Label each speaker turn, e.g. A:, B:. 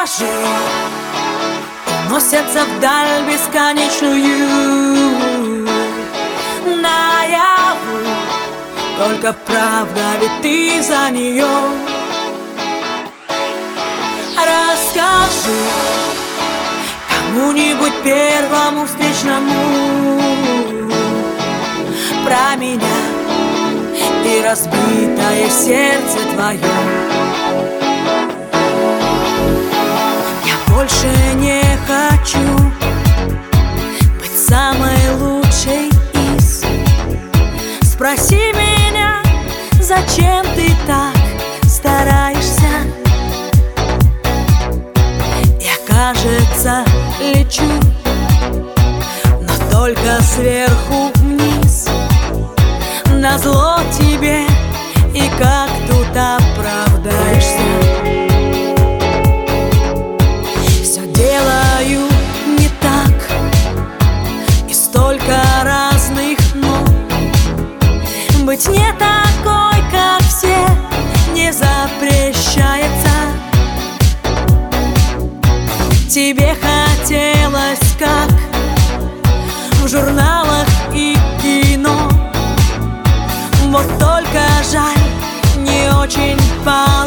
A: Раскажи, уносятся вдаль бесконечную, наяву только правда, ведь ты за нее. Расскажи кому-нибудь первому встречному про меня и разбитое сердце твое. Я больше не хочу быть самой лучшей из. Спроси меня, зачем ты так стараешься? Я, кажется, лечу, но только сверху вниз, назло тебе, и как тут оправдаешься? Все делаю не так, и столько разных «но». Быть не такой, как все, не запрещается. Тебе хотелось, как в журналах и кино. Вот только жаль, не очень понятно.